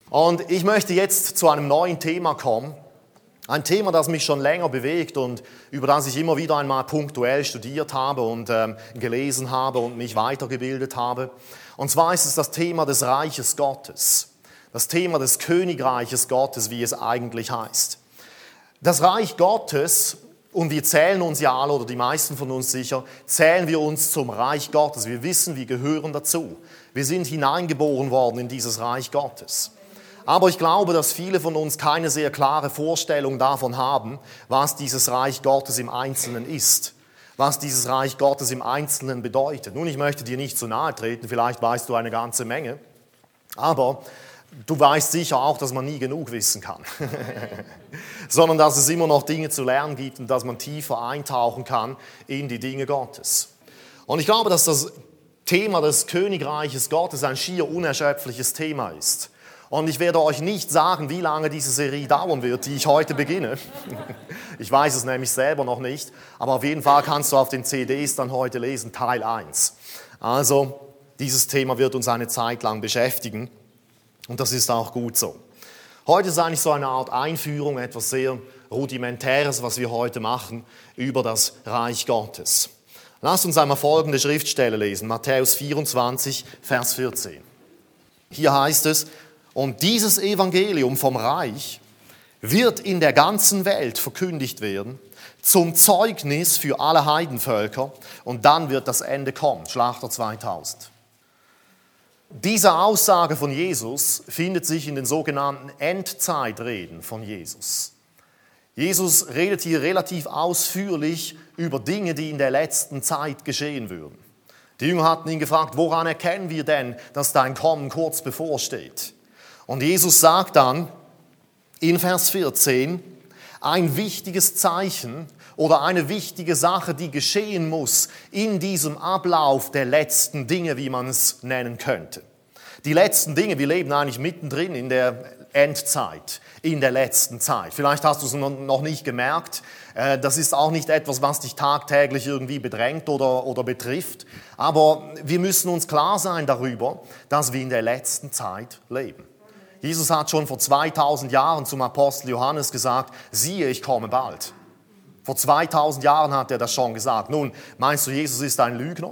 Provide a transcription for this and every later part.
Und ich möchte jetzt zu einem neuen Thema kommen. Ein Thema, das mich schon länger bewegt und über das ich immer wieder einmal punktuell studiert habe und gelesen habe und mich weitergebildet habe. Und zwar ist es das Thema des Reiches Gottes. Das Thema des Königreiches Gottes, wie es eigentlich heißt. Das Reich Gottes, und wir zählen uns ja alle, oder die meisten von uns sicher, zählen wir uns zum Reich Gottes. Wir wissen, wir gehören dazu. Wir sind hineingeboren worden in dieses Reich Gottes. Aber ich glaube, dass viele von uns keine sehr klare Vorstellung davon haben, was dieses Reich Gottes im Einzelnen ist. Was dieses Reich Gottes im Einzelnen bedeutet. Nun, ich möchte dir nicht zu nahe treten, vielleicht weißt du eine ganze Menge. Aber du weißt sicher auch, dass man nie genug wissen kann. Sondern dass es immer noch Dinge zu lernen gibt und dass man tiefer eintauchen kann in die Dinge Gottes. Und ich glaube, dass das Thema des Königreiches Gottes ein schier unerschöpfliches Thema ist. Und ich werde euch nicht sagen, wie lange diese Serie dauern wird, die ich heute beginne. Ich weiß es nämlich selber noch nicht, aber auf jeden Fall kannst du auf den CDs dann heute lesen, Teil 1. Also, dieses Thema wird uns eine Zeit lang beschäftigen und das ist auch gut so. Heute ist eigentlich so eine Art Einführung, etwas sehr Rudimentäres, was wir heute machen, über das Reich Gottes. Lasst uns einmal folgende Schriftstelle lesen, Matthäus 24, Vers 14. Hier heißt es: Und dieses Evangelium vom Reich wird in der ganzen Welt verkündigt werden, zum Zeugnis für alle Heidenvölker, und dann wird das Ende kommen. Schlachter 2000. Diese Aussage von Jesus findet sich in den sogenannten Endzeitreden von Jesus. Jesus redet hier relativ ausführlich über Dinge, die in der letzten Zeit geschehen würden. Die Jünger hatten ihn gefragt, woran erkennen wir denn, dass dein Kommen kurz bevorsteht? Und Jesus sagt dann in Vers 14, ein wichtiges Zeichen oder eine wichtige Sache, die geschehen muss in diesem Ablauf der letzten Dinge, wie man es nennen könnte. Die letzten Dinge, wir leben eigentlich mittendrin in der Endzeit, in der letzten Zeit. Vielleicht hast du es noch nicht gemerkt, das ist auch nicht etwas, was dich tagtäglich irgendwie bedrängt oder betrifft, aber wir müssen uns klar sein darüber, dass wir in der letzten Zeit leben. Jesus hat schon vor 2000 Jahren zum Apostel Johannes gesagt, siehe, ich komme bald. Vor 2000 Jahren hat er das schon gesagt. Nun, meinst du, Jesus ist ein Lügner?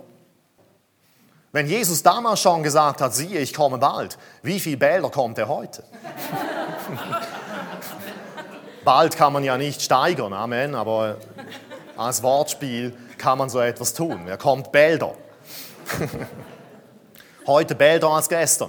Wenn Jesus damals schon gesagt hat, siehe, ich komme bald, wie viel bälder kommt er heute? Bald kann man ja nicht steigern, Amen, aber als Wortspiel kann man so etwas tun. Er kommt bälder. Heute bälder als gestern.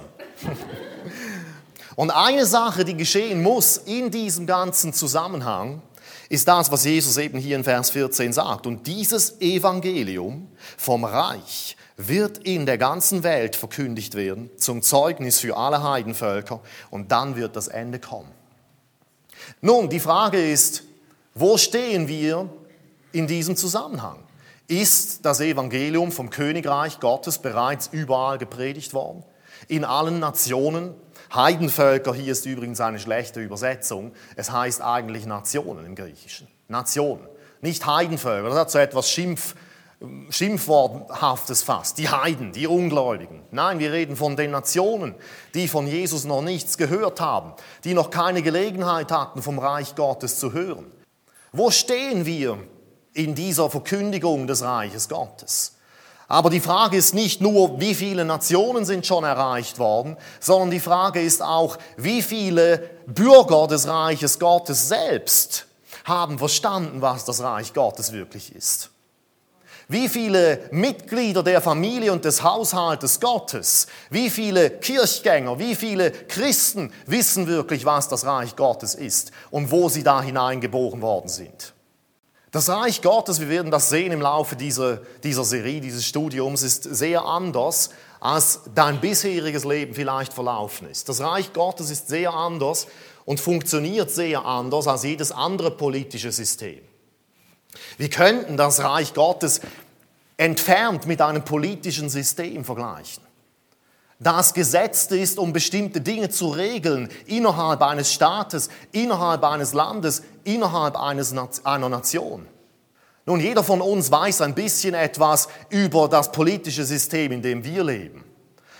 Und eine Sache, die geschehen muss in diesem ganzen Zusammenhang, ist das, was Jesus eben hier in Vers 14 sagt. Und dieses Evangelium vom Reich wird in der ganzen Welt verkündigt werden, zum Zeugnis für alle Heidenvölker, und dann wird das Ende kommen. Nun, die Frage ist, wo stehen wir in diesem Zusammenhang? Ist das Evangelium vom Königreich Gottes bereits überall gepredigt worden? In allen Nationen? Heidenvölker, hier ist übrigens eine schlechte Übersetzung. Es heißt eigentlich Nationen im Griechischen. Nationen, nicht Heidenvölker. Das hat so etwas Schimpfworthaftes fast. Die Heiden, die Ungläubigen. Nein, wir reden von den Nationen, die von Jesus noch nichts gehört haben, die noch keine Gelegenheit hatten, vom Reich Gottes zu hören. Wo stehen wir in dieser Verkündigung des Reiches Gottes? Aber die Frage ist nicht nur, wie viele Nationen sind schon erreicht worden, sondern die Frage ist auch, wie viele Bürger des Reiches Gottes selbst haben verstanden, was das Reich Gottes wirklich ist. Wie viele Mitglieder der Familie und des Haushaltes Gottes, wie viele Kirchgänger, wie viele Christen wissen wirklich, was das Reich Gottes ist und wo sie da hineingeboren worden sind. Das Reich Gottes, wir werden das sehen im Laufe dieser Serie, dieses Studiums, ist sehr anders, als dein bisheriges Leben vielleicht verlaufen ist. Das Reich Gottes ist sehr anders und funktioniert sehr anders als jedes andere politische System. Wir könnten das Reich Gottes entfernt mit einem politischen System vergleichen, das gesetzt ist, um bestimmte Dinge zu regeln innerhalb eines Staates, innerhalb eines Landes, innerhalb einer Nation. Nun, jeder von uns weiß ein bisschen etwas über das politische System, in dem wir leben.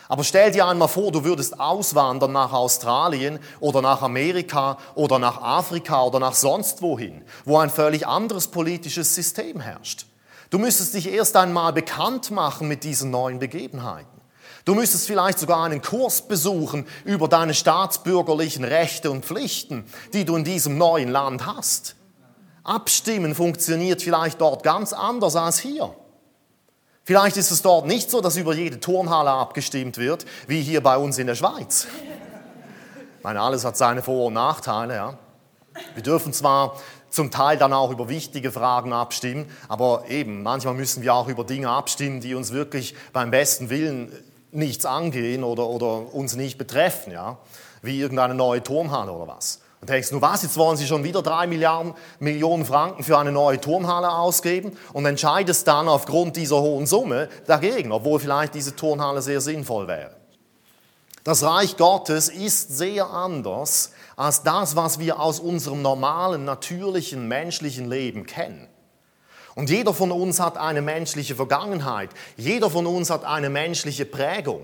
Aber stell dir einmal vor, du würdest auswandern nach Australien oder nach Amerika oder nach Afrika oder nach sonst wohin, wo ein völlig anderes politisches System herrscht. Du müsstest dich erst einmal bekannt machen mit diesen neuen Begebenheiten. Du müsstest vielleicht sogar einen Kurs besuchen über deine staatsbürgerlichen Rechte und Pflichten, die du in diesem neuen Land hast. Abstimmen funktioniert vielleicht dort ganz anders als hier. Vielleicht ist es dort nicht so, dass über jede Turnhalle abgestimmt wird, wie hier bei uns in der Schweiz. Ich meine, alles hat seine Vor- und Nachteile. Ja. Wir dürfen zwar zum Teil dann auch über wichtige Fragen abstimmen, aber eben, manchmal müssen wir auch über Dinge abstimmen, die uns wirklich beim besten Willen nichts angehen oder uns nicht betreffen, ja, wie irgendeine neue Turnhalle oder was. Und denkst du, was, jetzt wollen Sie schon wieder 3 Millionen Franken für eine neue Turnhalle ausgeben und entscheidest dann aufgrund dieser hohen Summe dagegen, obwohl vielleicht diese Turnhalle sehr sinnvoll wäre. Das Reich Gottes ist sehr anders als das, was wir aus unserem normalen, natürlichen, menschlichen Leben kennen. Und jeder von uns hat eine menschliche Vergangenheit. Jeder von uns hat eine menschliche Prägung.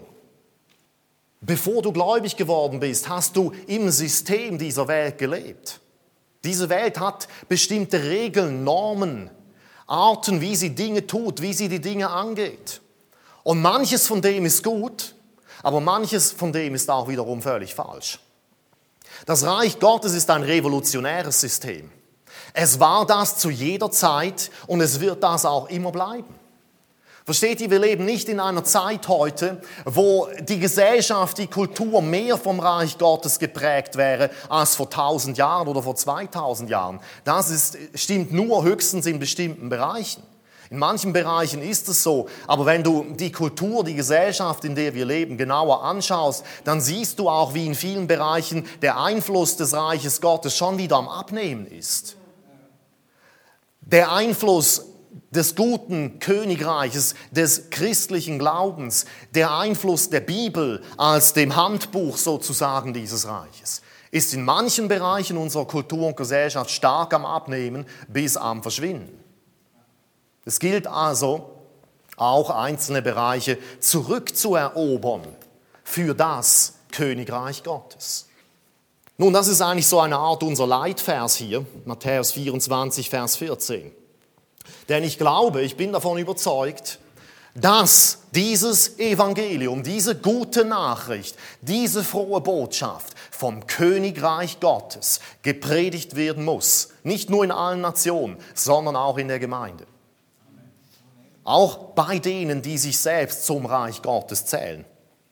Bevor du gläubig geworden bist, hast du im System dieser Welt gelebt. Diese Welt hat bestimmte Regeln, Normen, Arten, wie sie Dinge tut, wie sie die Dinge angeht. Und manches von dem ist gut, aber manches von dem ist auch wiederum völlig falsch. Das Reich Gottes ist ein revolutionäres System. Es war das zu jeder Zeit und es wird das auch immer bleiben. Versteht ihr, wir leben nicht in einer Zeit heute, wo die Gesellschaft, die Kultur mehr vom Reich Gottes geprägt wäre als vor 1000 Jahren oder vor 2000 Jahren. Das stimmt nur höchstens in bestimmten Bereichen. In manchen Bereichen ist es so, aber wenn du die Kultur, die Gesellschaft, in der wir leben, genauer anschaust, dann siehst du auch, wie in vielen Bereichen der Einfluss des Reiches Gottes schon wieder am Abnehmen ist. Der Einfluss des guten Königreiches, des christlichen Glaubens, der Einfluss der Bibel als dem Handbuch sozusagen dieses Reiches, ist in manchen Bereichen unserer Kultur und Gesellschaft stark am Abnehmen bis am Verschwinden. Es gilt also, auch einzelne Bereiche zurückzuerobern für das Königreich Gottes. Nun, das ist eigentlich so eine Art unser Leitvers hier, Matthäus 24, Vers 14. Denn ich glaube, ich bin davon überzeugt, dass dieses Evangelium, diese gute Nachricht, diese frohe Botschaft vom Königreich Gottes gepredigt werden muss. Nicht nur in allen Nationen, sondern auch in der Gemeinde. Auch bei denen, die sich selbst zum Reich Gottes zählen.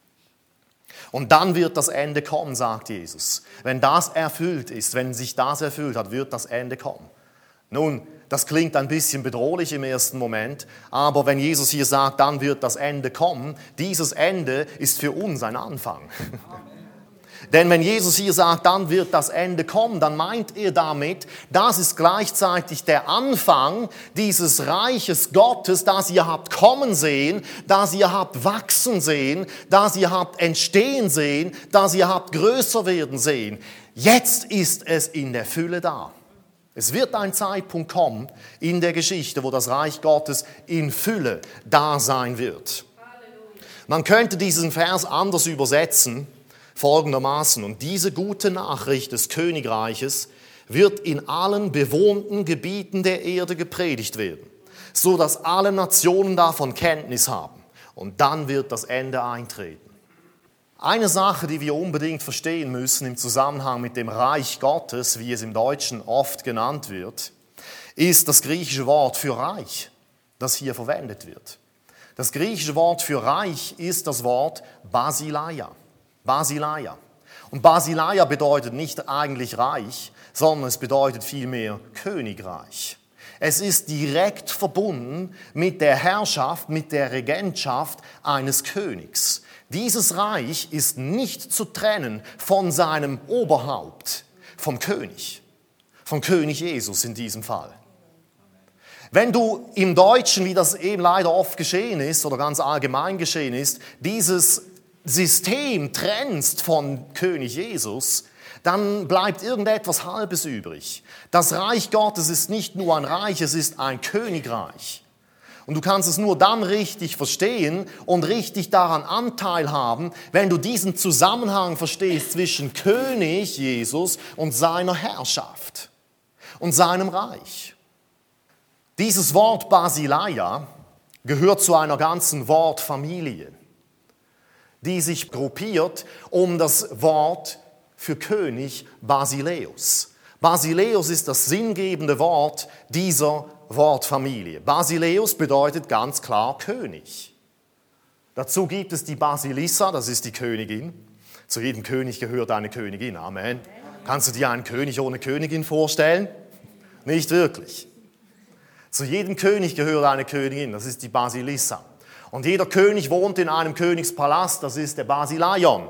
Und dann wird das Ende kommen, sagt Jesus. Wenn das erfüllt ist, wenn sich das erfüllt hat, wird das Ende kommen. Nun, das klingt ein bisschen bedrohlich im ersten Moment, aber wenn Jesus hier sagt, dann wird das Ende kommen, dieses Ende ist für uns ein Anfang. Denn wenn Jesus hier sagt, dann wird das Ende kommen, dann meint er damit, das ist gleichzeitig der Anfang dieses Reiches Gottes, das ihr habt kommen sehen, das ihr habt wachsen sehen, das ihr habt entstehen sehen, das ihr habt größer werden sehen. Jetzt ist es in der Fülle da. Es wird ein Zeitpunkt kommen in der Geschichte, wo das Reich Gottes in Fülle da sein wird. Man könnte diesen Vers anders übersetzen, folgendermaßen: Und diese gute Nachricht des Königreiches wird in allen bewohnten Gebieten der Erde gepredigt werden, so dass alle Nationen davon Kenntnis haben. Und dann wird das Ende eintreten. Eine Sache, die wir unbedingt verstehen müssen im Zusammenhang mit dem Reich Gottes, wie es im Deutschen oft genannt wird, ist das griechische Wort für Reich, das hier verwendet wird. Das griechische Wort für Reich ist das Wort Basileia. Basileia. Und Basileia bedeutet nicht eigentlich Reich, sondern es bedeutet vielmehr Königreich. Es ist direkt verbunden mit der Herrschaft, mit der Regentschaft eines Königs. Dieses Reich ist nicht zu trennen von seinem Oberhaupt, vom König Jesus in diesem Fall. Wenn du im Deutschen, wie das eben leider oft geschehen ist oder ganz allgemein geschehen ist, dieses System trennst von König Jesus, dann bleibt irgendetwas Halbes übrig. Das Reich Gottes ist nicht nur ein Reich, es ist ein Königreich. Und du kannst es nur dann richtig verstehen und richtig daran Anteil haben, wenn du diesen Zusammenhang verstehst zwischen König Jesus und seiner Herrschaft und seinem Reich. Dieses Wort Basileia gehört zu einer ganzen Wortfamilie, die sich gruppiert um das Wort für König Basileus. Basileus ist das sinngebende Wort dieser Wortfamilie. Basileus bedeutet ganz klar König. Dazu gibt es die Basilissa, das ist die Königin. Zu jedem König gehört eine Königin. Amen. Kannst du dir einen König ohne Königin vorstellen? Nicht wirklich. Zu jedem König gehört eine Königin, das ist die Basilissa. Und jeder König wohnt in einem Königspalast, das ist der Basileion.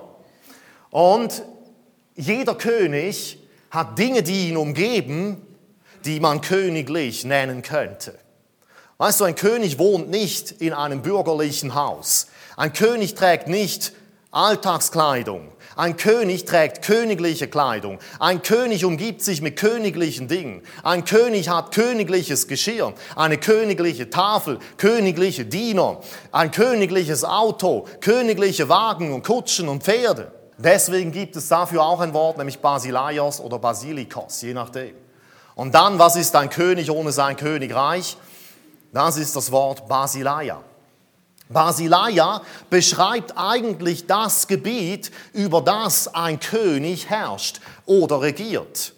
Und jeder König hat Dinge, die ihn umgeben, die man königlich nennen könnte. Weißt du, ein König wohnt nicht in einem bürgerlichen Haus. Ein König trägt nicht Alltagskleidung. Ein König trägt königliche Kleidung. Ein König umgibt sich mit königlichen Dingen. Ein König hat königliches Geschirr, eine königliche Tafel, königliche Diener, ein königliches Auto, königliche Wagen und Kutschen und Pferde. Deswegen gibt es dafür auch ein Wort, nämlich Basilaios oder Basilikos, je nachdem. Und dann, was ist ein König ohne sein Königreich? Das ist das Wort Basileia. Basileia beschreibt eigentlich das Gebiet, über das ein König herrscht oder regiert.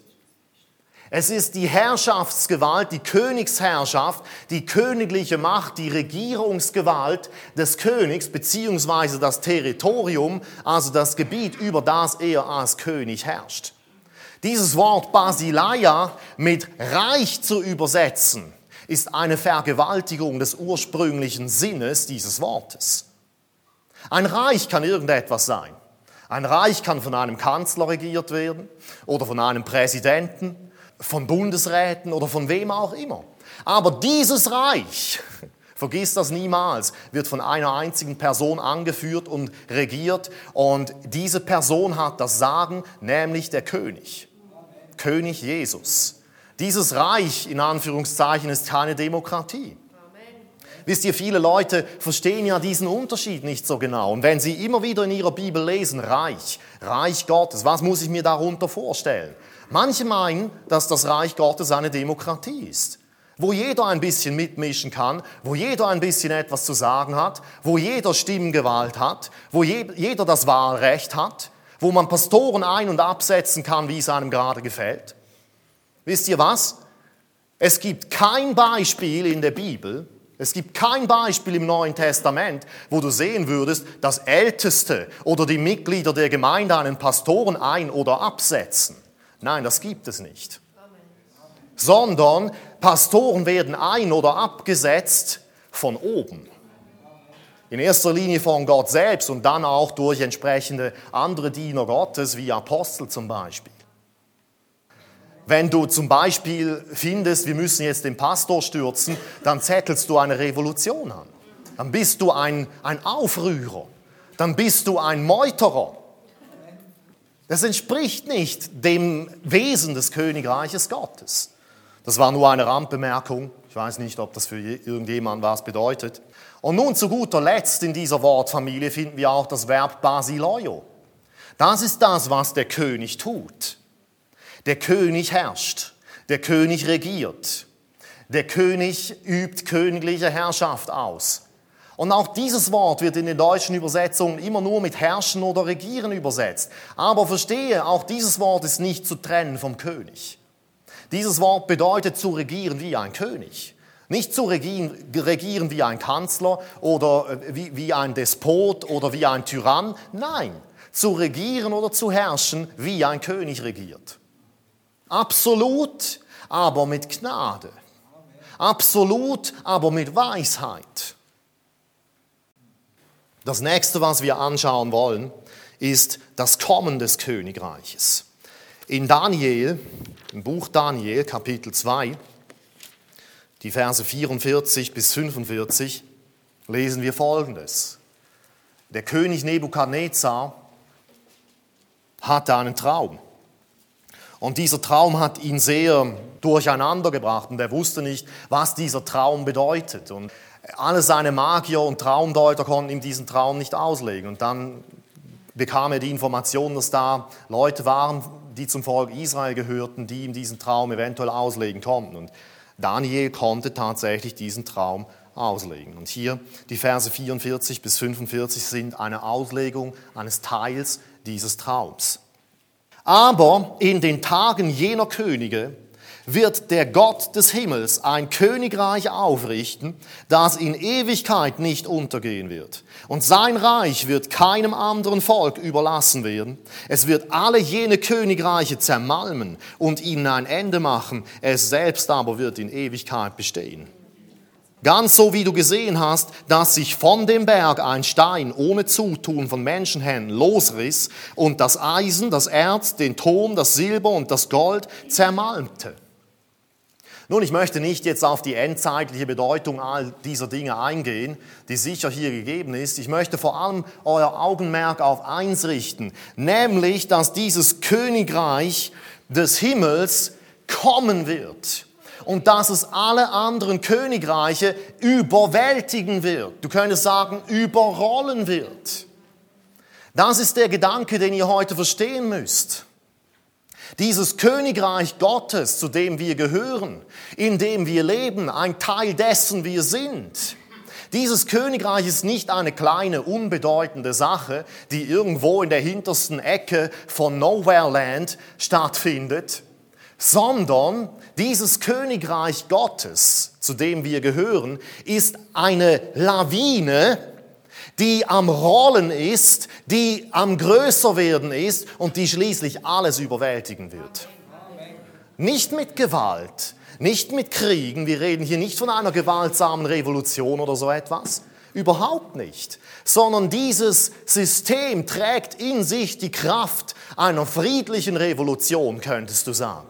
Es ist die Herrschaftsgewalt, die Königsherrschaft, die königliche Macht, die Regierungsgewalt des Königs beziehungsweise das Territorium, also das Gebiet, über das er als König herrscht. Dieses Wort Basileia mit Reich zu übersetzen, ist eine Vergewaltigung des ursprünglichen Sinnes dieses Wortes. Ein Reich kann irgendetwas sein. Ein Reich kann von einem Kanzler regiert werden oder von einem Präsidenten, von Bundesräten oder von wem auch immer. Aber dieses Reich, vergiss das niemals, wird von einer einzigen Person angeführt und regiert und diese Person hat das Sagen, nämlich der König. König Jesus. Dieses Reich, in Anführungszeichen, ist keine Demokratie. Amen. Wisst ihr, viele Leute verstehen ja diesen Unterschied nicht so genau. Und wenn sie immer wieder in ihrer Bibel lesen, Reich Gottes, was muss ich mir darunter vorstellen? Manche meinen, dass das Reich Gottes eine Demokratie ist, wo jeder ein bisschen mitmischen kann, wo jeder ein bisschen etwas zu sagen hat, wo jeder Stimmgewalt hat, wo jeder das Wahlrecht hat, wo man Pastoren ein- und absetzen kann, wie es einem gerade gefällt. Wisst ihr was? Es gibt kein Beispiel in der Bibel, es gibt kein Beispiel im Neuen Testament, wo du sehen würdest, dass Älteste oder die Mitglieder der Gemeinde einen Pastoren ein- oder absetzen. Nein, das gibt es nicht. Amen. Sondern Pastoren werden ein- oder abgesetzt von oben. In erster Linie von Gott selbst und dann auch durch entsprechende andere Diener Gottes, wie Apostel zum Beispiel. Wenn du zum Beispiel findest, wir müssen jetzt den Pastor stürzen, dann zettelst du eine Revolution an. Dann bist du ein Aufrührer. Dann bist du ein Meuterer. Das entspricht nicht dem Wesen des Königreiches Gottes. Das war nur eine Randbemerkung. Ich weiß nicht, ob das für irgendjemand was bedeutet. Und nun zu guter Letzt in dieser Wortfamilie finden wir auch das Verb Basileio. Das ist das, was der König tut. Der König herrscht, der König regiert, der König übt königliche Herrschaft aus. Und auch dieses Wort wird in den deutschen Übersetzungen immer nur mit herrschen oder regieren übersetzt. Aber verstehe, auch dieses Wort ist nicht zu trennen vom König. Dieses Wort bedeutet zu regieren wie ein König. Nicht zu regieren wie ein Kanzler oder wie ein Despot oder wie ein Tyrann. Nein, zu regieren oder zu herrschen wie ein König regiert. Absolut, aber mit Gnade. Absolut, aber mit Weisheit. Das nächste, was wir anschauen wollen, ist das Kommen des Königreiches. In Daniel, im Buch Daniel, Kapitel 2, die Verse 44 bis 45, lesen wir Folgendes. Der König Nebukadnezar hatte einen Traum. Und dieser Traum hat ihn sehr durcheinander gebracht und er wusste nicht, was dieser Traum bedeutet. Und Alle seine Magier und Traumdeuter konnten ihm diesen Traum nicht auslegen. Und dann bekam er die Information, dass da Leute waren, die zum Volk Israel gehörten, die ihm diesen Traum eventuell auslegen konnten. Und Daniel konnte tatsächlich diesen Traum auslegen. Und hier die Verse 44 bis 45 sind eine Auslegung eines Teils dieses Traums. Aber in den Tagen jener Könige wird der Gott des Himmels ein Königreich aufrichten, das in Ewigkeit nicht untergehen wird. Und sein Reich wird keinem anderen Volk überlassen werden. Es wird alle jene Königreiche zermalmen und ihnen ein Ende machen. Es selbst aber wird in Ewigkeit bestehen. Ganz so wie du gesehen hast, dass sich von dem Berg ein Stein ohne Zutun von Menschenhänden losriss und das Eisen, das Erz, den Ton, das Silber und das Gold zermalmte. Nun, ich möchte nicht jetzt auf die endzeitliche Bedeutung all dieser Dinge eingehen, die sicher hier gegeben ist. Ich möchte vor allem euer Augenmerk auf eins richten, nämlich, dass dieses Königreich des Himmels kommen wird und dass es alle anderen Königreiche überwältigen wird. Du könntest sagen, überrollen wird. Das ist der Gedanke, den ihr heute verstehen müsst. Dieses Königreich Gottes, zu dem wir gehören, in dem wir leben, ein Teil dessen wir sind. Dieses Königreich ist nicht eine kleine, unbedeutende Sache, die irgendwo in der hintersten Ecke von Nowhere Land stattfindet, sondern dieses Königreich Gottes, zu dem wir gehören, ist eine Lawine, die am Rollen ist, die am größer werden ist und die schließlich alles überwältigen wird. Nicht mit Gewalt, nicht mit Kriegen, wir reden hier nicht von einer gewaltsamen Revolution oder so etwas, überhaupt nicht, sondern dieses System trägt in sich die Kraft einer friedlichen Revolution, könntest du sagen.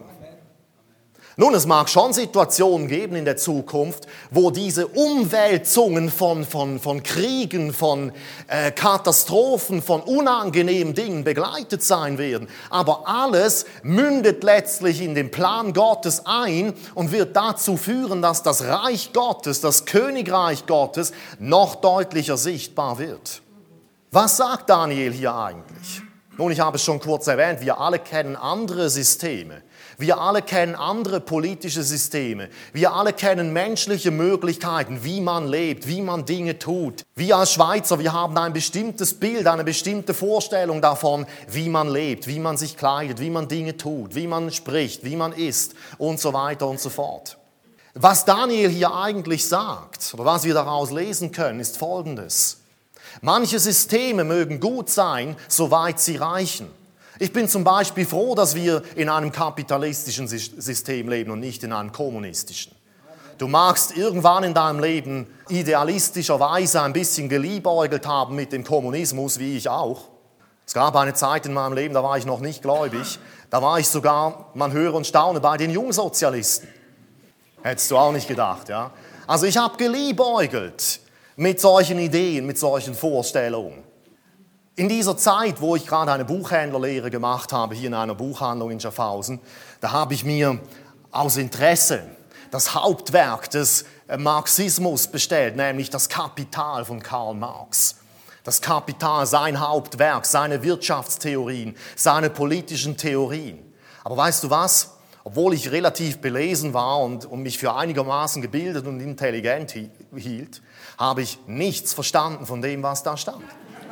Nun, es mag schon Situationen geben in der Zukunft, wo diese Umwälzungen von Kriegen, von Katastrophen, von unangenehmen Dingen begleitet sein werden. Aber alles mündet letztlich in den Plan Gottes ein und wird dazu führen, dass das Reich Gottes, das Königreich Gottes noch deutlicher sichtbar wird. Was sagt Daniel hier eigentlich? Nun, ich habe es schon kurz erwähnt, wir alle kennen andere Systeme. Wir alle kennen andere politische Systeme. Wir alle kennen menschliche Möglichkeiten, wie man lebt, wie man Dinge tut. Wir als Schweizer, wir haben ein bestimmtes Bild, eine bestimmte Vorstellung davon, wie man lebt, wie man sich kleidet, wie man Dinge tut, wie man spricht, wie man isst und so weiter und so fort. Was Daniel hier eigentlich sagt, oder was wir daraus lesen können, ist Folgendes. Manche Systeme mögen gut sein, soweit sie reichen. Ich bin zum Beispiel froh, dass wir in einem kapitalistischen System leben und nicht in einem kommunistischen. Du magst irgendwann in deinem Leben idealistischerweise ein bisschen geliebäugelt haben mit dem Kommunismus, wie ich auch. Es gab eine Zeit in meinem Leben, da war ich noch nicht gläubig. Da war ich sogar, man höre und staune, bei den Jungsozialisten. Hättest du auch nicht gedacht, ja? Also ich habe geliebäugelt mit solchen Ideen, mit solchen Vorstellungen. In dieser Zeit, wo ich gerade eine Buchhändlerlehre gemacht habe, hier in einer Buchhandlung in Schaffhausen, da habe ich mir aus Interesse das Hauptwerk des Marxismus bestellt, nämlich das Kapital von Karl Marx. Das Kapital, sein Hauptwerk, seine Wirtschaftstheorien, seine politischen Theorien. Aber weißt du was? Obwohl ich relativ belesen war und mich für einigermaßen gebildet und intelligent hielt, habe ich nichts verstanden von dem, was da stand.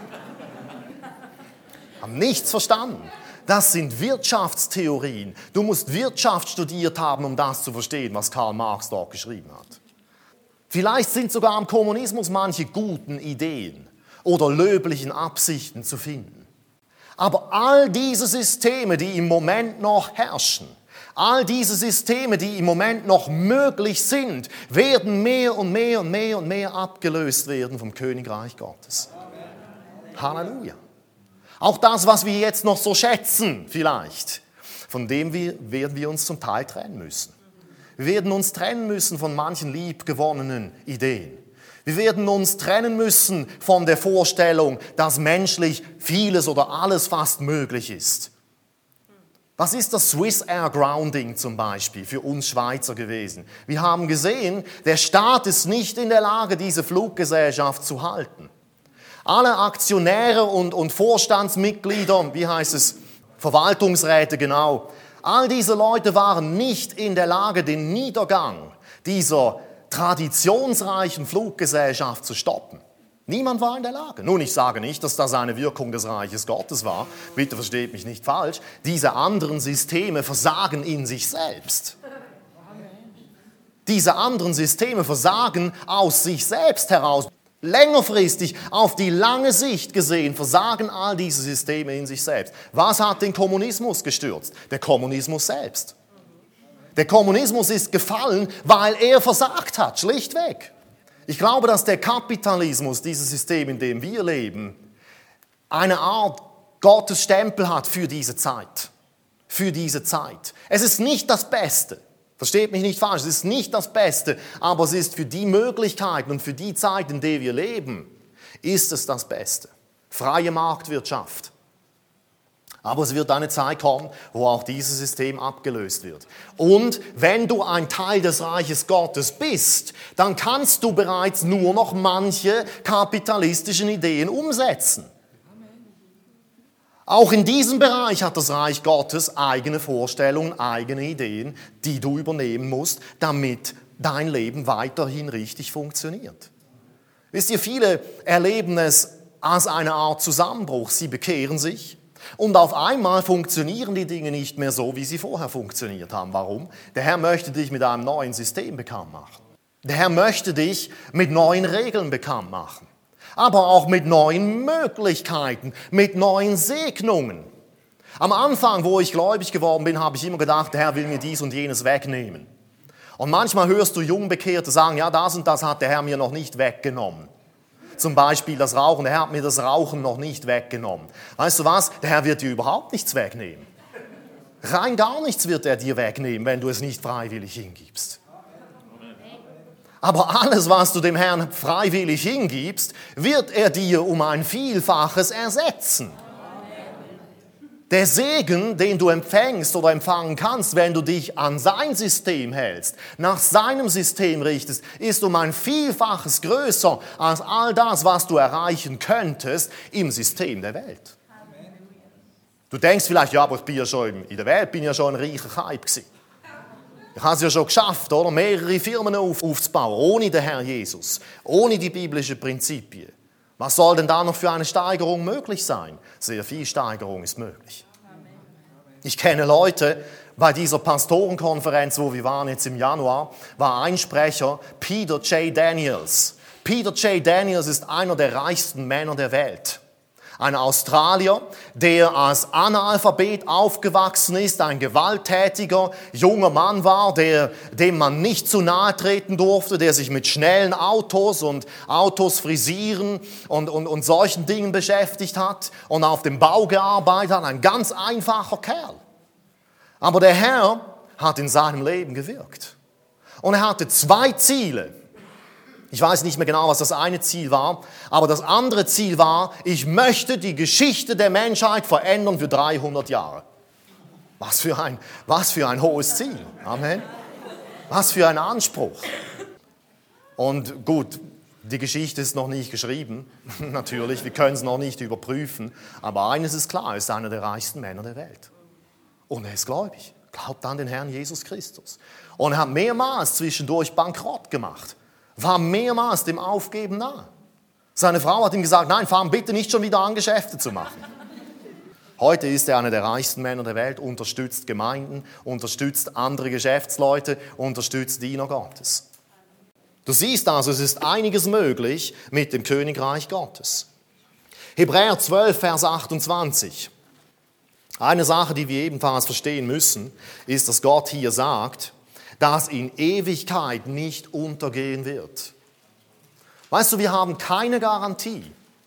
Haben nichts verstanden. Das sind Wirtschaftstheorien. Du musst Wirtschaft studiert haben, um das zu verstehen, was Karl Marx dort geschrieben hat. Vielleicht sind sogar am Kommunismus manche guten Ideen oder löblichen Absichten zu finden. Aber all diese Systeme, die im Moment noch herrschen, all diese Systeme, die im Moment noch möglich sind, werden mehr und mehr und mehr und mehr abgelöst werden vom Königreich Gottes. Halleluja. Auch das, was wir jetzt noch so schätzen, vielleicht, von dem werden wir uns zum Teil trennen müssen. Wir werden uns trennen müssen von manchen liebgewonnenen Ideen. Wir werden uns trennen müssen von der Vorstellung, dass menschlich vieles oder alles fast möglich ist. Was ist das Swiss Air Grounding zum Beispiel für uns Schweizer gewesen? Wir haben gesehen, der Staat ist nicht in der Lage, diese Fluggesellschaft zu halten. Alle Aktionäre und Vorstandsmitglieder, wie heißt es, Verwaltungsräte genau, all diese Leute waren nicht in der Lage, den Niedergang dieser traditionsreichen Fluggesellschaft zu stoppen. Niemand war in der Lage. Nun, ich sage nicht, dass das eine Wirkung des Reiches Gottes war. Bitte versteht mich nicht falsch. Diese anderen Systeme versagen in sich selbst. Diese anderen Systeme versagen aus sich selbst heraus. Längerfristig, auf die lange Sicht gesehen, versagen all diese Systeme in sich selbst. Was hat den Kommunismus gestürzt? Der Kommunismus selbst. Der Kommunismus ist gefallen, weil er versagt hat, schlichtweg. Ich glaube, dass der Kapitalismus, dieses System, in dem wir leben, eine Art Gottes Stempel hat für diese Zeit. Für diese Zeit. Es ist nicht das Beste. Versteht mich nicht falsch, es ist nicht das Beste, aber es ist für die Möglichkeiten und für die Zeit, in der wir leben, ist es das Beste. Freie Marktwirtschaft. Aber es wird eine Zeit kommen, wo auch dieses System abgelöst wird. Und wenn du ein Teil des Reiches Gottes bist, dann kannst du bereits nur noch manche kapitalistischen Ideen umsetzen. Auch in diesem Bereich hat das Reich Gottes eigene Vorstellungen, eigene Ideen, die du übernehmen musst, damit dein Leben weiterhin richtig funktioniert. Wisst ihr, viele erleben es als eine Art Zusammenbruch. Sie bekehren sich. Und auf einmal funktionieren die Dinge nicht mehr so, wie sie vorher funktioniert haben. Warum? Der Herr möchte dich mit einem neuen System bekannt machen. Der Herr möchte dich mit neuen Regeln bekannt machen. Aber auch mit neuen Möglichkeiten, mit neuen Segnungen. Am Anfang, wo ich gläubig geworden bin, habe ich immer gedacht, der Herr will mir dies und jenes wegnehmen. Und manchmal hörst du Jungbekehrte sagen, ja, das und das hat der Herr mir noch nicht weggenommen. Zum Beispiel das Rauchen, der Herr hat mir das Rauchen noch nicht weggenommen. Weißt du was? Der Herr wird dir überhaupt nichts wegnehmen. Rein gar nichts wird er dir wegnehmen, wenn du es nicht freiwillig hingibst. Aber alles, was du dem Herrn freiwillig hingibst, wird er dir um ein Vielfaches ersetzen. Der Segen, den du empfängst oder empfangen kannst, wenn du dich an sein System hältst, nach seinem System richtest, ist um ein Vielfaches größer als all das, was du erreichen könntest im System der Welt. Du denkst vielleicht, ja, aber ich bin ja schon in der Welt, bin ja schon ein reicher Kaib gewesen. Ich habe es ja schon geschafft, oder? Mehrere Firmen aufzubauen, ohne den Herrn Jesus, ohne die biblischen Prinzipien. Was soll denn da noch für eine Steigerung möglich sein? Sehr viel Steigerung ist möglich. Ich kenne Leute, bei dieser Pastorenkonferenz, wo wir waren jetzt im Januar, war ein Sprecher, Peter J. Daniels. Peter J. Daniels ist einer der reichsten Männer der Welt. Ein Australier, der als Analphabet aufgewachsen ist, ein gewalttätiger junger Mann war, dem man nicht zu nahe treten durfte, der sich mit schnellen Autos und Autos frisieren und solchen Dingen beschäftigt hat und auf dem Bau gearbeitet hat. Ein ganz einfacher Kerl. Aber der Herr hat in seinem Leben gewirkt. Und er hatte 2 Ziele. Ich weiß nicht mehr genau, was das eine Ziel war, aber das andere Ziel war, ich möchte die Geschichte der Menschheit verändern für 300 Jahre. Was für ein hohes Ziel. Amen. Was für ein Anspruch. Und gut, die Geschichte ist noch nicht geschrieben, natürlich, wir können es noch nicht überprüfen, aber eines ist klar, er ist einer der reichsten Männer der Welt. Und er ist gläubig, glaubt an den Herrn Jesus Christus. Und er hat mehrmals zwischendurch bankrott gemacht. War mehrmals dem Aufgeben nahe. Seine Frau hat ihm gesagt, nein, fang bitte nicht schon wieder an, Geschäfte zu machen. Heute ist er einer der reichsten Männer der Welt, unterstützt Gemeinden, unterstützt andere Geschäftsleute, unterstützt Diener Gottes. Du siehst also, es ist einiges möglich mit dem Königreich Gottes. Hebräer 12, Vers 28. Eine Sache, die wir ebenfalls verstehen müssen, ist, dass Gott hier sagt, das in Ewigkeit nicht untergehen wird. Weißt du, wir haben keine Garantie,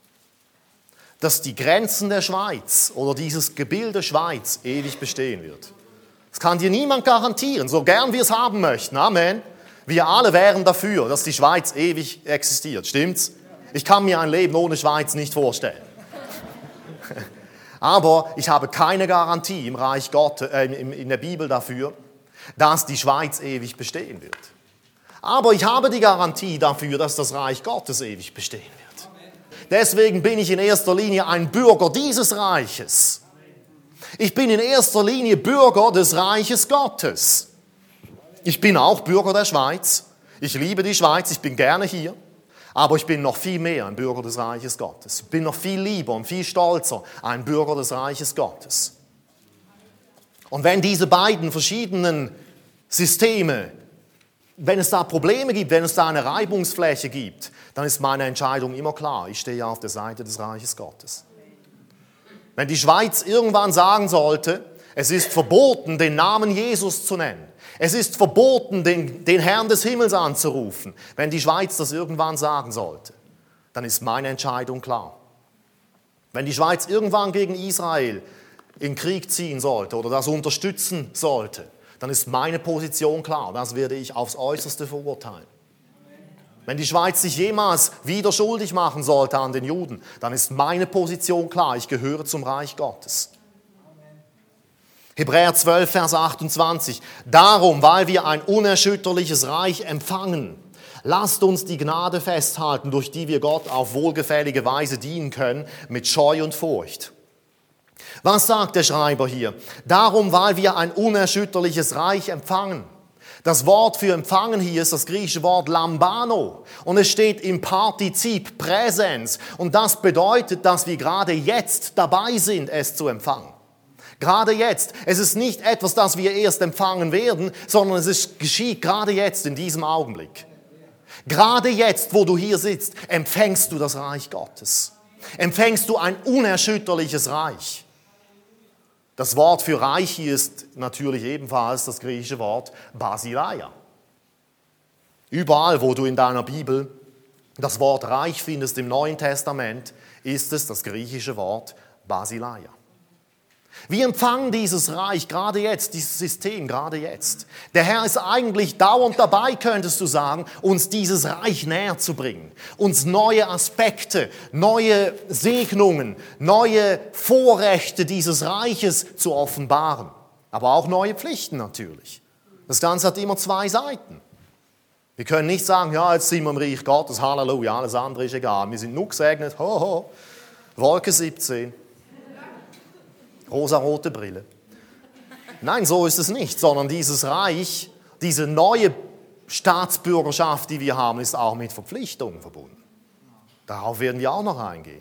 dass die Grenzen der Schweiz oder dieses Gebilde Schweiz ewig bestehen wird. Das kann dir niemand garantieren, so gern wir es haben möchten. Amen. Wir alle wären dafür, dass die Schweiz ewig existiert. Stimmt's? Ich kann mir ein Leben ohne Schweiz nicht vorstellen. Aber ich habe keine Garantie im Reich Gottes, in der Bibel dafür, dass die Schweiz ewig bestehen wird. Aber ich habe die Garantie dafür, dass das Reich Gottes ewig bestehen wird. Deswegen bin ich in erster Linie ein Bürger dieses Reiches. Ich bin in erster Linie Bürger des Reiches Gottes. Ich bin auch Bürger der Schweiz. Ich liebe die Schweiz, ich bin gerne hier. Aber ich bin noch viel mehr ein Bürger des Reiches Gottes. Ich bin noch viel lieber und viel stolzer ein Bürger des Reiches Gottes. Und wenn diese beiden verschiedenen Systeme, wenn es da Probleme gibt, wenn es da eine Reibungsfläche gibt, dann ist meine Entscheidung immer klar. Ich stehe auf der Seite des Reiches Gottes. Wenn die Schweiz irgendwann sagen sollte, es ist verboten, den Namen Jesus zu nennen, es ist verboten, den Herrn des Himmels anzurufen, wenn die Schweiz das irgendwann sagen sollte, dann ist meine Entscheidung klar. Wenn die Schweiz irgendwann gegen Israel in Krieg ziehen sollte oder das unterstützen sollte, dann ist meine Position klar. Das werde ich aufs Äußerste verurteilen. Wenn die Schweiz sich jemals wieder schuldig machen sollte an den Juden, dann ist meine Position klar. Ich gehöre zum Reich Gottes. Hebräer 12, Vers 28. Darum, weil wir ein unerschütterliches Reich empfangen, lasst uns die Gnade festhalten, durch die wir Gott auf wohlgefällige Weise dienen können, mit Scheu und Furcht. Was sagt der Schreiber hier? Darum, weil wir ein unerschütterliches Reich empfangen. Das Wort für empfangen hier ist das griechische Wort lambano und es steht im Partizip Präsens und das bedeutet, dass wir gerade jetzt dabei sind, es zu empfangen. Gerade jetzt. Es ist nicht etwas, das wir erst empfangen werden, sondern geschieht gerade jetzt in diesem Augenblick. Gerade jetzt, wo du hier sitzt, empfängst du das Reich Gottes. Empfängst du ein unerschütterliches Reich. Das Wort für Reich hier ist natürlich ebenfalls das griechische Wort Basileia. Überall, wo du in deiner Bibel das Wort Reich findest im Neuen Testament, ist es das griechische Wort Basileia. Wir empfangen dieses Reich gerade jetzt, dieses System gerade jetzt. Der Herr ist eigentlich dauernd dabei, könntest du sagen, uns dieses Reich näher zu bringen. Uns neue Aspekte, neue Segnungen, neue Vorrechte dieses Reiches zu offenbaren. Aber auch neue Pflichten natürlich. Das Ganze hat immer zwei Seiten. Wir können nicht sagen, ja, jetzt sind wir im Reich Gottes, Halleluja, alles andere ist egal. Wir sind nur gesegnet, hoho, Wolke 17. Rosarote Brille. Nein, so ist es nicht, sondern dieses Reich, diese neue Staatsbürgerschaft, die wir haben, ist auch mit Verpflichtungen verbunden. Darauf werden wir auch noch eingehen.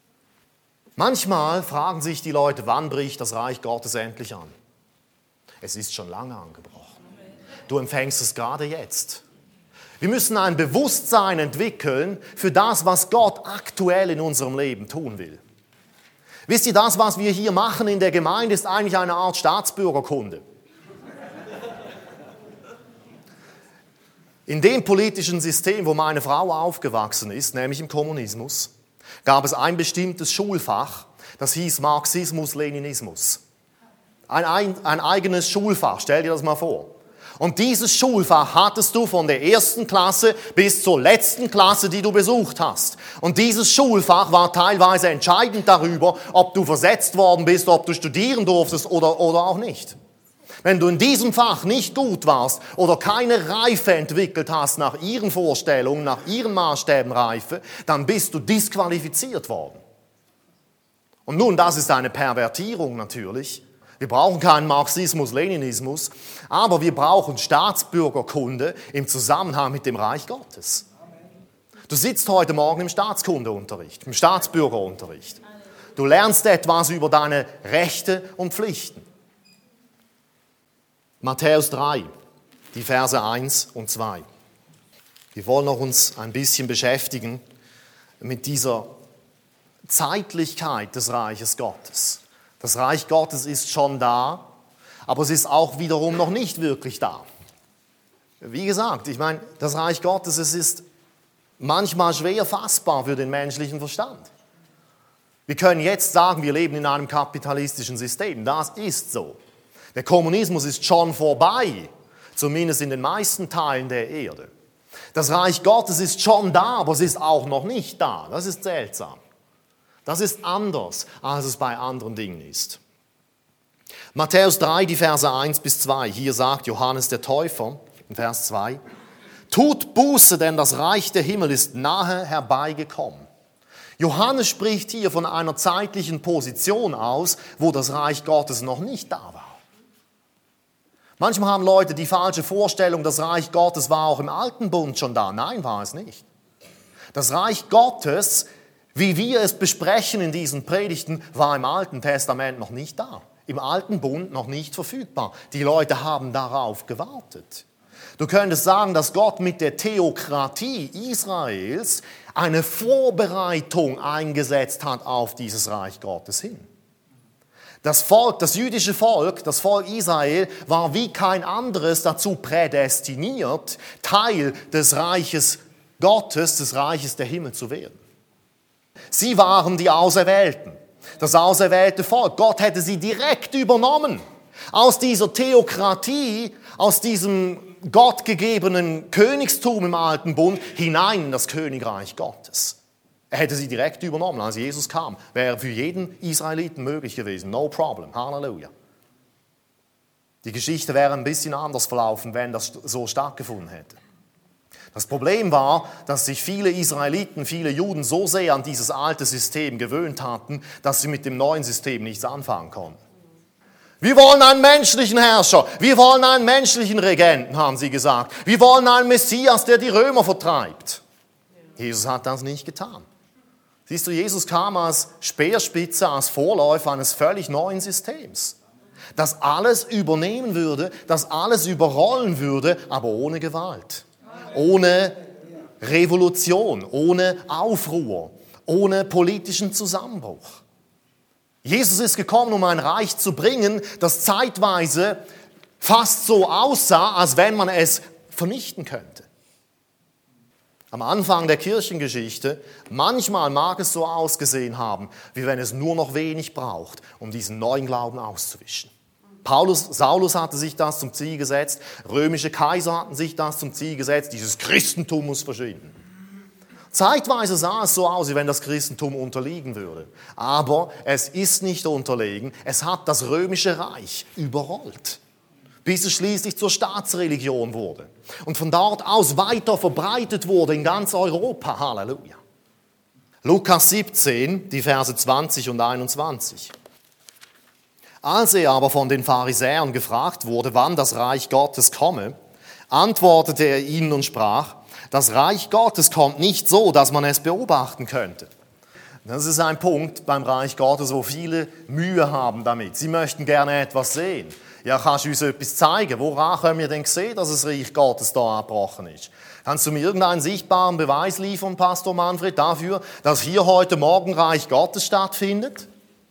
Manchmal fragen sich die Leute, wann bricht das Reich Gottes endlich an? Es ist schon lange angebrochen. Du empfängst es gerade jetzt. Wir müssen ein Bewusstsein entwickeln für das, was Gott aktuell in unserem Leben tun will. Wisst ihr, das, was wir hier machen in der Gemeinde, ist eigentlich eine Art Staatsbürgerkunde. In dem politischen System, wo meine Frau aufgewachsen ist, nämlich im Kommunismus, gab es ein bestimmtes Schulfach, das hieß Marxismus-Leninismus. Ein eigenes Schulfach, stell dir das mal vor. Und dieses Schulfach hattest du von der ersten Klasse bis zur letzten Klasse, die du besucht hast. Und dieses Schulfach war teilweise entscheidend darüber, ob du versetzt worden bist, ob du studieren durftest oder auch nicht. Wenn du in diesem Fach nicht gut warst oder keine Reife entwickelt hast nach ihren Vorstellungen, nach ihren Maßstäben Reife, dann bist du disqualifiziert worden. Und nun, das ist eine Pervertierung natürlich. Wir brauchen keinen Marxismus-Leninismus, aber wir brauchen Staatsbürgerkunde im Zusammenhang mit dem Reich Gottes. Du sitzt heute Morgen im Staatskundeunterricht, im Staatsbürgerunterricht. Du lernst etwas über deine Rechte und Pflichten. Matthäus 3, die Verse 1 und 2. Wir wollen noch uns ein bisschen beschäftigen mit dieser Zeitlichkeit des Reiches Gottes. Das Reich Gottes ist schon da, aber es ist auch wiederum noch nicht wirklich da. Wie gesagt, ich meine, das Reich Gottes, es ist manchmal schwer fassbar für den menschlichen Verstand. Wir können jetzt sagen, wir leben in einem kapitalistischen System. Das ist so. Der Kommunismus ist schon vorbei, zumindest in den meisten Teilen der Erde. Das Reich Gottes ist schon da, aber es ist auch noch nicht da. Das ist seltsam. Das ist anders, als es bei anderen Dingen ist. Matthäus 3, die Verse 1 bis 2. Hier sagt Johannes der Täufer in Vers 2, tut Buße, denn das Reich der Himmel ist nahe herbeigekommen. Johannes spricht hier von einer zeitlichen Position aus, wo das Reich Gottes noch nicht da war. Manchmal haben Leute die falsche Vorstellung, das Reich Gottes war auch im Alten Bund schon da. Nein, war es nicht. Das Reich Gottes, wie wir es besprechen in diesen Predigten, war im Alten Testament noch nicht da. Im Alten Bund noch nicht verfügbar. Die Leute haben darauf gewartet. Du könntest sagen, dass Gott mit der Theokratie Israels eine Vorbereitung eingesetzt hat auf dieses Reich Gottes hin. Das Volk, das jüdische Volk, das Volk Israel, war wie kein anderes dazu prädestiniert, Teil des Reiches Gottes, des Reiches der Himmel zu werden. Sie waren die Auserwählten, das auserwählte Volk. Gott hätte sie direkt übernommen. Aus dieser Theokratie, aus diesem gottgegebenen Königstum im Alten Bund hinein in das Königreich Gottes. Er hätte sie direkt übernommen, als Jesus kam. Wäre für jeden Israeliten möglich gewesen. No problem. Halleluja. Die Geschichte wäre ein bisschen anders verlaufen, wenn das so stattgefunden hätte. Das Problem war, dass sich viele Israeliten, viele Juden so sehr an dieses alte System gewöhnt hatten, dass sie mit dem neuen System nichts anfangen konnten. Wir wollen einen menschlichen Herrscher, wir wollen einen menschlichen Regenten, haben sie gesagt. Wir wollen einen Messias, der die Römer vertreibt. Jesus hat das nicht getan. Siehst du, Jesus kam als Speerspitze, als Vorläufer eines völlig neuen Systems, das alles übernehmen würde, das alles überrollen würde, aber ohne Gewalt, ohne Revolution, ohne Aufruhr, ohne politischen Zusammenbruch. Jesus ist gekommen, um ein Reich zu bringen, das zeitweise fast so aussah, als wenn man es vernichten könnte. Am Anfang der Kirchengeschichte, manchmal mag es so ausgesehen haben, wie wenn es nur noch wenig braucht, um diesen neuen Glauben auszuwischen. Saulus hatte sich das zum Ziel gesetzt, römische Kaiser hatten sich das zum Ziel gesetzt, dieses Christentum muss verschwinden. Zeitweise sah es so aus, wie wenn das Christentum unterliegen würde. Aber es ist nicht unterlegen, es hat das römische Reich überrollt, bis es schließlich zur Staatsreligion wurde und von dort aus weiter verbreitet wurde in ganz Europa. Halleluja. Lukas 17, die Verse 20 und 21. Als er aber von den Pharisäern gefragt wurde, wann das Reich Gottes komme, antwortete er ihnen und sprach, das Reich Gottes kommt nicht so, dass man es beobachten könnte. Das ist ein Punkt beim Reich Gottes, wo viele Mühe haben damit. Sie möchten gerne etwas sehen. Ja, kannst du uns etwas zeigen? Woran können wir denn sehen, dass das Reich Gottes da abgebrochen ist? Kannst du mir irgendeinen sichtbaren Beweis liefern, Pastor Manfred, dafür, dass hier heute Morgen Reich Gottes stattfindet?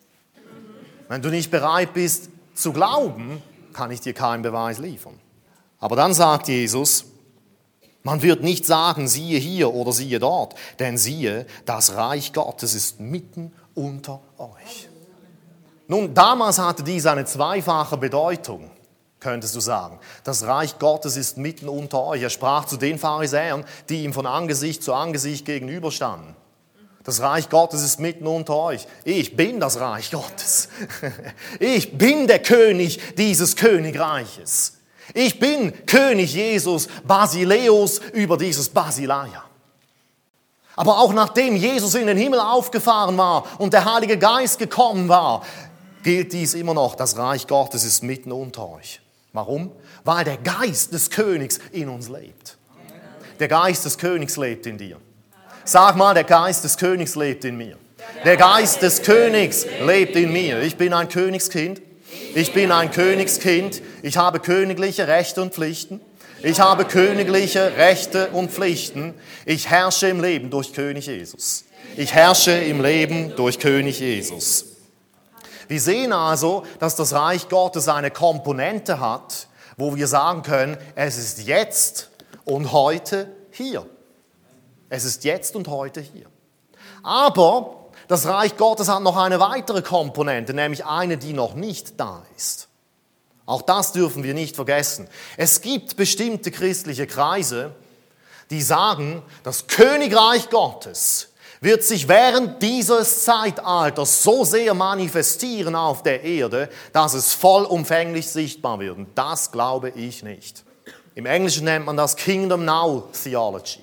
Wenn du nicht bereit bist zu glauben, kann ich dir keinen Beweis liefern. Aber dann sagt Jesus, man wird nicht sagen, siehe hier oder siehe dort, denn siehe, das Reich Gottes ist mitten unter euch. Nun, damals hatte dies eine zweifache Bedeutung, könntest du sagen. Das Reich Gottes ist mitten unter euch. Er sprach zu den Pharisäern, die ihm von Angesicht zu Angesicht gegenüberstanden. Das Reich Gottes ist mitten unter euch. Ich bin das Reich Gottes. Ich bin der König dieses Königreiches. Ich bin König Jesus, Basileus über dieses Basileia. Aber auch nachdem Jesus in den Himmel aufgefahren war und der Heilige Geist gekommen war, gilt dies immer noch, das Reich Gottes ist mitten unter euch. Warum? Weil der Geist des Königs in uns lebt. Der Geist des Königs lebt in dir. Sag mal, der Geist des Königs lebt in mir. Der Geist des Königs lebt in mir. Ich bin ein Königskind. Ich bin ein Königskind. Ich habe königliche Rechte und Pflichten. Ich habe königliche Rechte und Pflichten. Ich herrsche im Leben durch König Jesus. Ich herrsche im Leben durch König Jesus. Wir sehen also, dass das Reich Gottes eine Komponente hat, wo wir sagen können, es ist jetzt und heute hier. Es ist jetzt und heute hier. Aber das Reich Gottes hat noch eine weitere Komponente, nämlich eine, die noch nicht da ist. Auch das dürfen wir nicht vergessen. Es gibt bestimmte christliche Kreise, die sagen, das Königreich Gottes wird sich während dieses Zeitalters so sehr manifestieren auf der Erde, dass es vollumfänglich sichtbar wird. Und das glaube ich nicht. Im Englischen nennt man das Kingdom Now Theology.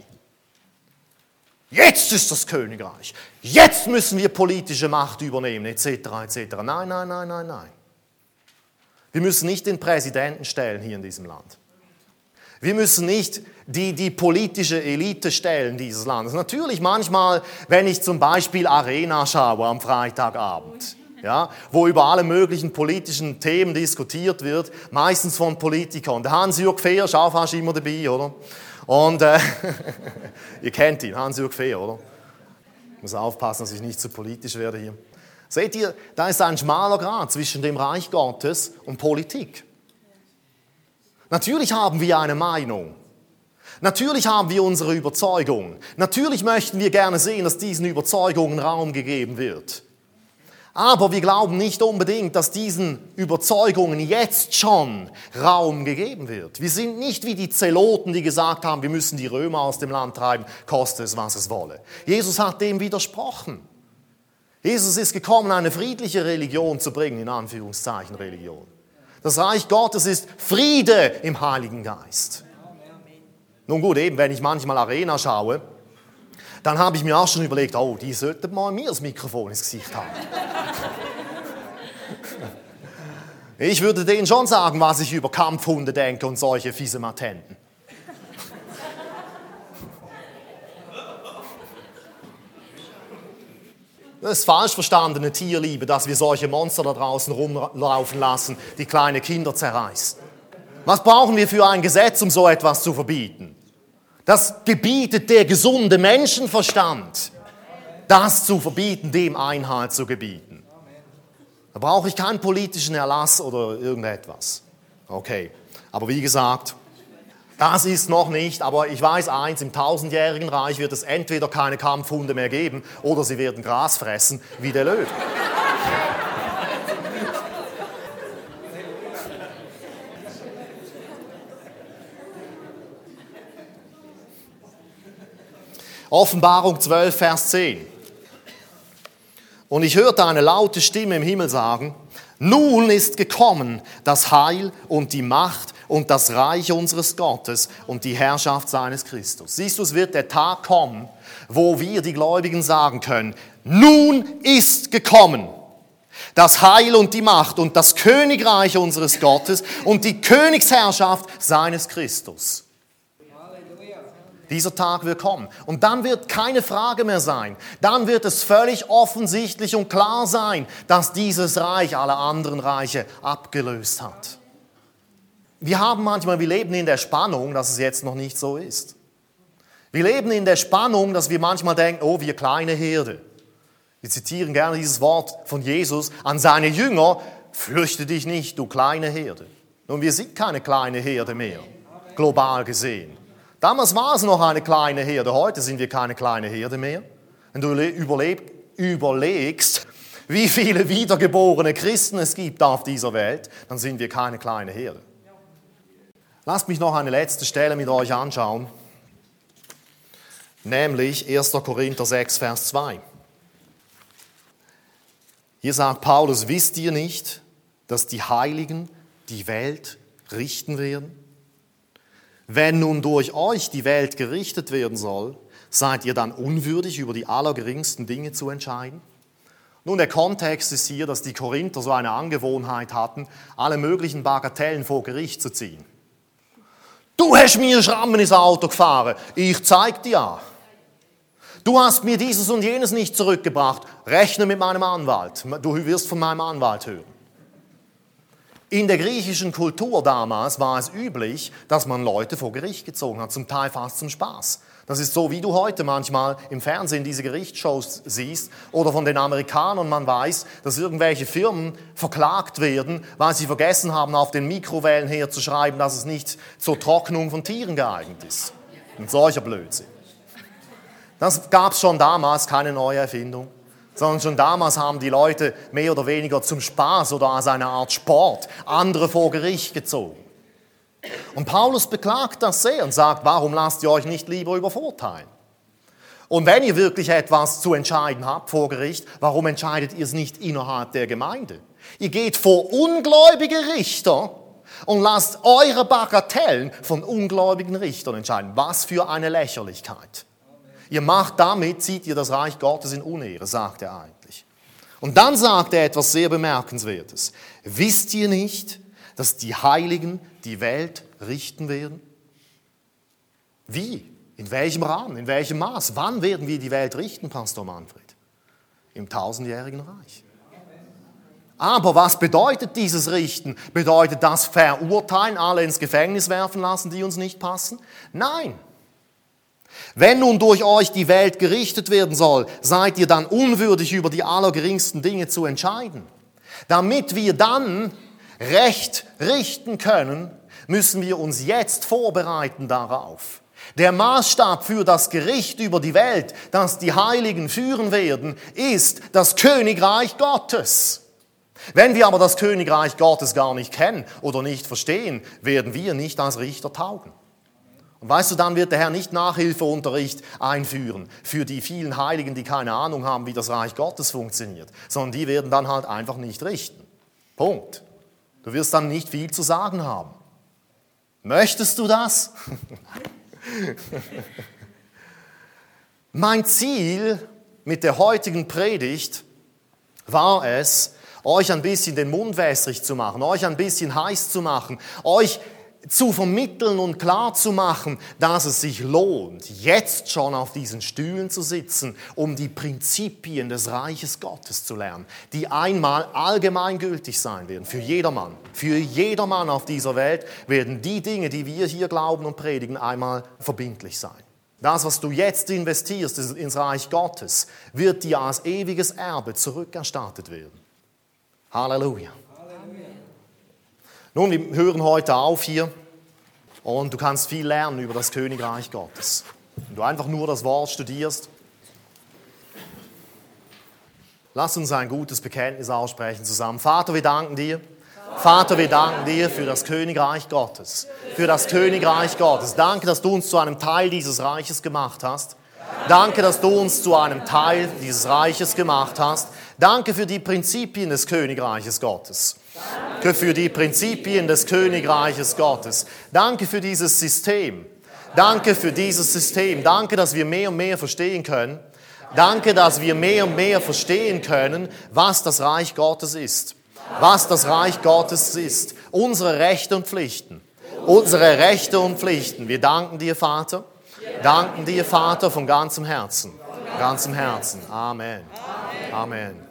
Jetzt ist das Königreich. Jetzt müssen wir politische Macht übernehmen, etc., etc. Nein, nein, nein, nein, nein. Wir müssen nicht den Präsidenten stellen hier in diesem Land. Wir müssen nicht die politische Elite stellen dieses Landes. Natürlich manchmal, wenn ich zum Beispiel Arena schaue am Freitagabend, ja, wo über alle möglichen politischen Themen diskutiert wird, meistens von Politikern. Der Hans-Jürg Fehr ist auch fast immer dabei, oder? Und ihr kennt ihn, Hans-Jürg Fehr, oder? Ich muss aufpassen, dass ich nicht zu politisch werde hier. Seht ihr, da ist ein schmaler Grat zwischen dem Reich Gottes und Politik. Natürlich haben wir eine Meinung. Natürlich haben wir unsere Überzeugungen. Natürlich möchten wir gerne sehen, dass diesen Überzeugungen Raum gegeben wird. Aber wir glauben nicht unbedingt, dass diesen Überzeugungen jetzt schon Raum gegeben wird. Wir sind nicht wie die Zeloten, die gesagt haben, wir müssen die Römer aus dem Land treiben, koste es, was es wolle. Jesus hat dem widersprochen. Jesus ist gekommen, eine friedliche Religion zu bringen, in Anführungszeichen Religion. Das Reich Gottes ist Friede im Heiligen Geist. Nun gut, eben, wenn ich manchmal Arena schaue, dann habe ich mir auch schon überlegt, oh, die sollten mal mir das Mikrofon ins Gesicht haben. Ich würde denen schon sagen, was ich über Kampfhunde denke und solche fiese Matenten. Das ist falsch verstandene Tierliebe, dass wir solche Monster da draußen rumlaufen lassen, die kleine Kinder zerreißen. Was brauchen wir für ein Gesetz, um so etwas zu verbieten? Das gebietet der gesunde Menschenverstand, das zu verbieten, dem Einhalt zu gebieten. Da brauche ich keinen politischen Erlass oder irgendetwas. Okay, aber wie gesagt, das ist noch nicht, aber ich weiß eins, im 1000-jährigen Reich wird es entweder keine Kampfhunde mehr geben oder sie werden Gras fressen wie der Löwe. Offenbarung 12, Vers 10. Und ich hörte eine laute Stimme im Himmel sagen, nun ist gekommen das Heil und die Macht und das Reich unseres Gottes und die Herrschaft seines Christus. Siehst du, es wird der Tag kommen, wo wir, die Gläubigen, sagen können, nun ist gekommen das Heil und die Macht und das Königreich unseres Gottes und die Königsherrschaft seines Christus. Dieser Tag wird kommen. Und dann wird keine Frage mehr sein. Dann wird es völlig offensichtlich und klar sein, dass dieses Reich alle anderen Reiche abgelöst hat. Wir leben in der Spannung, dass es jetzt noch nicht so ist. Wir leben in der Spannung, dass wir manchmal denken, oh, wir kleine Herde. Wir zitieren gerne dieses Wort von Jesus an seine Jünger, fürchte dich nicht, du kleine Herde. Nun, wir sind keine kleine Herde mehr, global gesehen. Damals war es noch eine kleine Herde, heute sind wir keine kleine Herde mehr. Wenn du überlegst, wie viele wiedergeborene Christen es gibt auf dieser Welt, dann sind wir keine kleine Herde. Lasst mich noch eine letzte Stelle mit euch anschauen, nämlich 1. Korinther 6, Vers 2. Hier sagt Paulus, wisst ihr nicht, dass die Heiligen die Welt richten werden? Wenn nun durch euch die Welt gerichtet werden soll, seid ihr dann unwürdig, über die allergeringsten Dinge zu entscheiden? Nun, der Kontext ist hier, dass die Korinther so eine Angewohnheit hatten, alle möglichen Bagatellen vor Gericht zu ziehen. Du hast mir Schrammen ins Auto gefahren, ich zeig dir ja. Du hast mir dieses und jenes nicht zurückgebracht, rechne mit meinem Anwalt, du wirst von meinem Anwalt hören. In der griechischen Kultur damals war es üblich, dass man Leute vor Gericht gezogen hat, zum Teil fast zum Spaß. Das ist so, wie du heute manchmal im Fernsehen diese Gerichtsshows siehst oder von den Amerikanern man weiß, dass irgendwelche Firmen verklagt werden, weil sie vergessen haben, auf den Mikrowellen herzuschreiben, dass es nicht zur Trocknung von Tieren geeignet ist. Ein solcher Blödsinn. Das gab es schon damals, keine neue Erfindung. Sondern schon damals haben die Leute mehr oder weniger zum Spaß oder als eine Art Sport andere vor Gericht gezogen. Und Paulus beklagt das sehr und sagt, warum lasst ihr euch nicht lieber übervorteilen? Und wenn ihr wirklich etwas zu entscheiden habt vor Gericht, warum entscheidet ihr es nicht innerhalb der Gemeinde? Ihr geht vor ungläubige Richter und lasst eure Bagatellen von ungläubigen Richtern entscheiden. Was für eine Lächerlichkeit. Ihr macht damit, zieht ihr das Reich Gottes in Unehre, sagt er eigentlich. Und dann sagt er etwas sehr Bemerkenswertes. Wisst ihr nicht, dass die Heiligen die Welt richten werden? Wie? In welchem Rahmen? In welchem Maß? Wann werden wir die Welt richten, Pastor Manfred? Im 1000-jährigen Reich. Aber was bedeutet dieses Richten? Bedeutet das verurteilen, alle ins Gefängnis werfen lassen, die uns nicht passen? Nein. Wenn nun durch euch die Welt gerichtet werden soll, seid ihr dann unwürdig, über die allergeringsten Dinge zu entscheiden. Damit wir dann Recht richten können, müssen wir uns jetzt vorbereiten darauf. Der Maßstab für das Gericht über die Welt, das die Heiligen führen werden, ist das Königreich Gottes. Wenn wir aber das Königreich Gottes gar nicht kennen oder nicht verstehen, werden wir nicht als Richter taugen. Und weißt du, dann wird der Herr nicht Nachhilfeunterricht einführen für die vielen Heiligen, die keine Ahnung haben, wie das Reich Gottes funktioniert, sondern die werden dann halt einfach nicht richten. Punkt. Du wirst dann nicht viel zu sagen haben. Möchtest du das? Mein Ziel mit der heutigen Predigt war es, euch ein bisschen den Mund wässrig zu machen, euch ein bisschen heiß zu machen, euch zu vermitteln und klar zu machen, dass es sich lohnt, jetzt schon auf diesen Stühlen zu sitzen, um die Prinzipien des Reiches Gottes zu lernen, die einmal allgemeingültig sein werden, für jedermann. Für jedermann auf dieser Welt werden die Dinge, die wir hier glauben und predigen, einmal verbindlich sein. Das, was du jetzt investierst ins Reich Gottes, wird dir als ewiges Erbe zurückerstattet werden. Halleluja. Nun, wir hören heute auf hier und du kannst viel lernen über das Königreich Gottes. Wenn du einfach nur das Wort studierst, lass uns ein gutes Bekenntnis aussprechen zusammen. Vater, wir danken dir. Vater, wir danken dir für das Königreich Gottes. Für das Königreich Gottes. Danke, dass du uns zu einem Teil dieses Reiches gemacht hast. Danke, dass du uns zu einem Teil dieses Reiches gemacht hast. Danke für die Prinzipien des Königreiches Gottes. Danke für die Prinzipien des Königreiches Gottes. Danke für dieses System. Danke für dieses System. Danke, dass wir mehr und mehr verstehen können. Danke, dass wir mehr und mehr verstehen können, was das Reich Gottes ist. Was das Reich Gottes ist. Unsere Rechte und Pflichten. Unsere Rechte und Pflichten. Wir danken dir, Vater. Danken dir, Vater, von ganzem Herzen. Ganzem Herzen. Amen. Amen.